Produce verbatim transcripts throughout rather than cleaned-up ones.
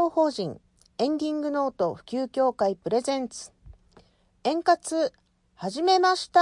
動法人エンディングノート普及協会プレゼンツ円活始めました。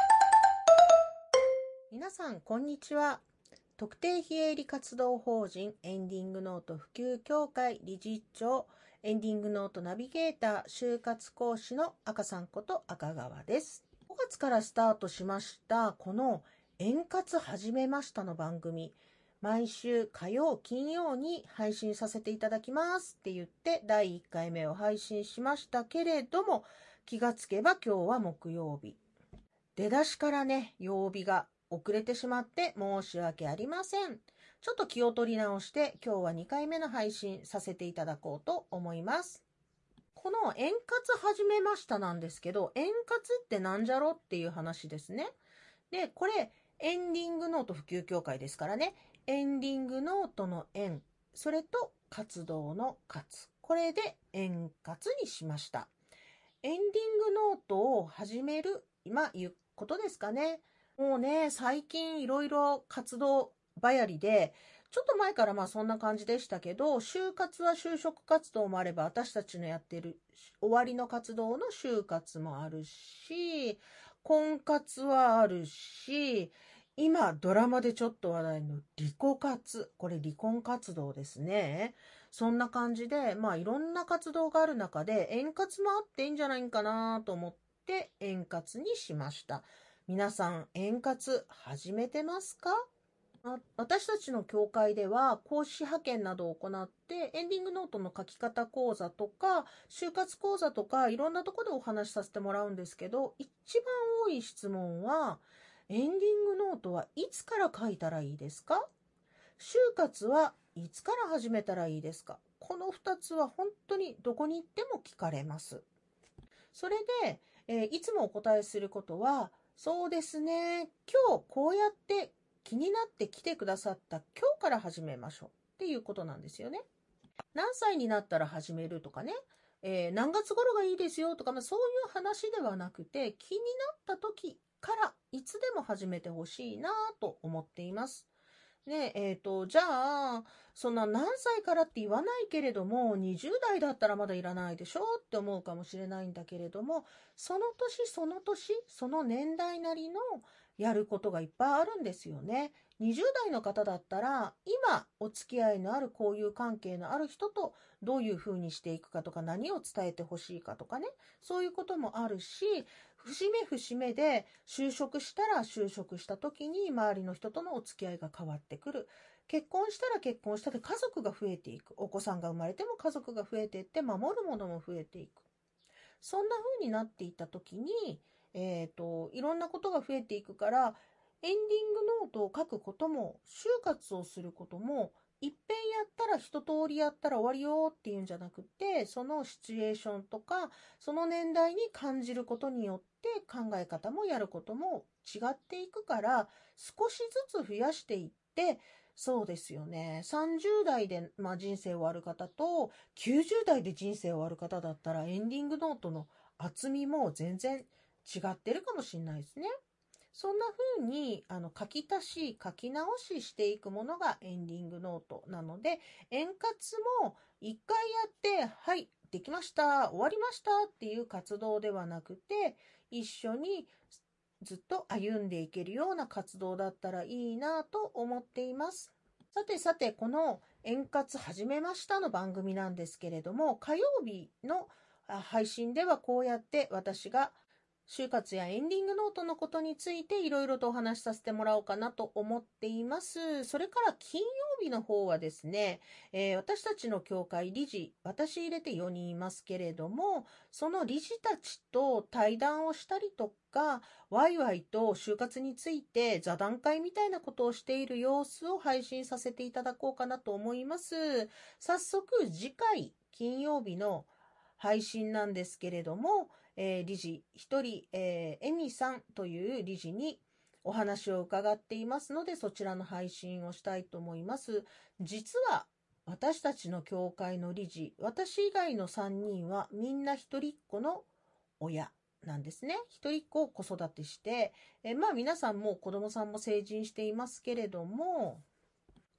皆さんこんにちは。特定非営利活動法人エンディングノート普及協会理事長、エンディングノートナビゲーター、就活講師の赤さんこと赤川です。ごがつからスタートしましたこの円活始めましたの番組、毎週火曜金曜に配信させていただきますって言ってだいいっかいめを配信しましたけれども、気がつけば今日は木曜日、出だしからね曜日が遅れてしまって申し訳ありません。ちょっと気を取り直して今日はにかいめの配信させていただこうと思います。この円活始めましたなんですけど、円活ってなんじゃろっていう話ですね。で、これエンディングノート普及協会ですからね、エンディングノートの円、それと活動の活、これで円活にしました。エンディングノートを始める今いうことですかね。もうね、最近いろいろ活動ばやりで、ちょっと前からまあそんな感じでしたけど、就活は就職活動もあれば、私たちのやってる終わりの活動の就活もあるし、婚活はあるし、今ドラマでちょっと話題の離婚活、これ離婚活動ですね。そんな感じで、まあいろんな活動がある中で、円活もあっていいんじゃないかなと思って円活にしました。皆さん円活始めてますか？私たちの協会では講師派遣などを行ってエンディングノートの書き方講座とか就活講座とかいろんなところでお話しさせてもらうんですけど、一番多い質問はエンディングノートはいつから書いたらいいですか？就活はいつから始めたらいいですか？このふたつは本当にどこに行っても聞かれます。それで、えー、いつもお答えすることは、そうですね、今日こうやって気になって来てくださった今日から始めましょうっていうことなんですよね。何歳になったら始めるとかね、えー、何月頃がいいですよとか、まあ、そういう話ではなくて、気になった時からいつでも始めてほしいなと思っています。ねえ、えーと、じゃあ、そんな何歳からって言わないけれども、にじゅう代だったらまだいらないでしょって思うかもしれないんだけれども、その年その年、その年代なりのやることがいっぱいあるんですよね。にじゅう代の方だったら、今お付き合いのある交友関係のある人とどういうふうにしていくかとか、何を伝えてほしいかとかね、そういうこともあるし、節目節目で就職したら就職した時に周りの人とのお付き合いが変わってくる。結婚したら結婚したで家族が増えていく。お子さんが生まれても家族が増えていって守るものも増えていく。そんな風になっていった時に、えっと、いろんなことが増えていくから、エンディングノートを書くことも、就活をすることも、いっぺんやったら一通りやったら終わりよっていうんじゃなくて、そのシチュエーションとか、その年代に感じることによって考え方もやることも違っていくから、少しずつ増やしていって、そうですよね。さんじゅう代で、まあ、人生終わる方ときゅうじゅう代で人生終わる方だったらエンディングノートの厚みも全然違ってるかもしれないですね。そんな風にあの書き足し書き直ししていくものがエンディングノートなので、円活もいっかいやってはいできました終わりましたっていう活動ではなくて、一緒にずっと歩んでいけるような活動だったらいいなと思っています。さてさて、この円活始めましたの番組なんですけれども、火曜日の配信ではこうやって私が就活やエンディングノートのことについていろいろとお話しさせてもらおうかなと思っています。それから金曜日の方はですね、えー、私たちの協会理事、私入れてよにんいますけれども、その理事たちと対談をしたりとか、ワイワイと就活について座談会みたいなことをしている様子を配信させていただこうかなと思います。早速次回金曜日の配信なんですけれども、えー、理事一人、えー、エミさんという理事にお話を伺っていますので、そちらの配信をしたいと思います。実は私たちの協会の理事、私以外のさんにんはみんな一人っ子の親なんですね。一人っ子を子育てして、えー、まあ皆さんも子供さんも成人していますけれども、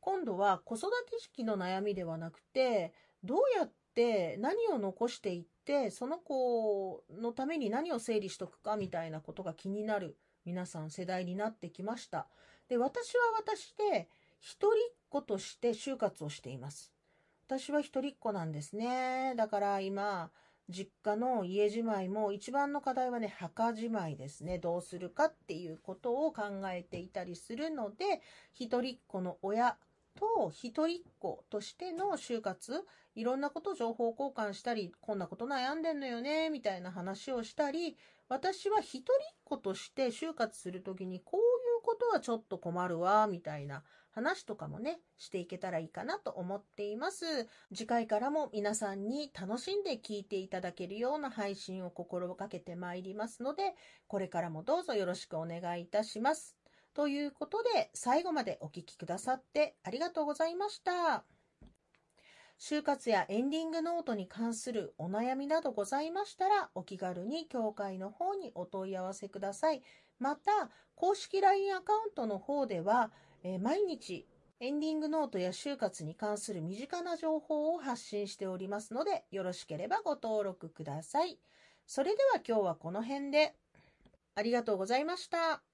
今度は子育て時期の悩みではなくて、どうやって何を残していって、その子のために何を整理しとくかみたいなことが気になる皆さん世代になってきました。で、私は私で一人っ子として就活をしています。私は一人っ子なんですね。だから今、実家の家じまいも一番の課題はね、墓じまいですね。どうするかっていうことを考えていたりするので、一人っ子の親と一人っ子としての就活、いろんなこと情報交換したり、こんなこと悩んでんのよね、みたいな話をしたり、私は一人っ子として就活するときにこういうことはちょっと困るわ、みたいな話とかもね、していけたらいいかなと思っています。次回からも皆さんに楽しんで聞いていただけるような配信を心がけてまいりますので、これからもどうぞよろしくお願いいたします。ということで、最後までお聞きくださってありがとうございました。就活やエンディングノートに関するお悩みなどございましたら、お気軽に協会の方にお問い合わせください。また、公式 ライン アカウントの方では、えー毎日エンディングノートや就活に関する身近な情報を発信しておりますので、よろしければご登録ください。それでは今日はこの辺で、ありがとうございました。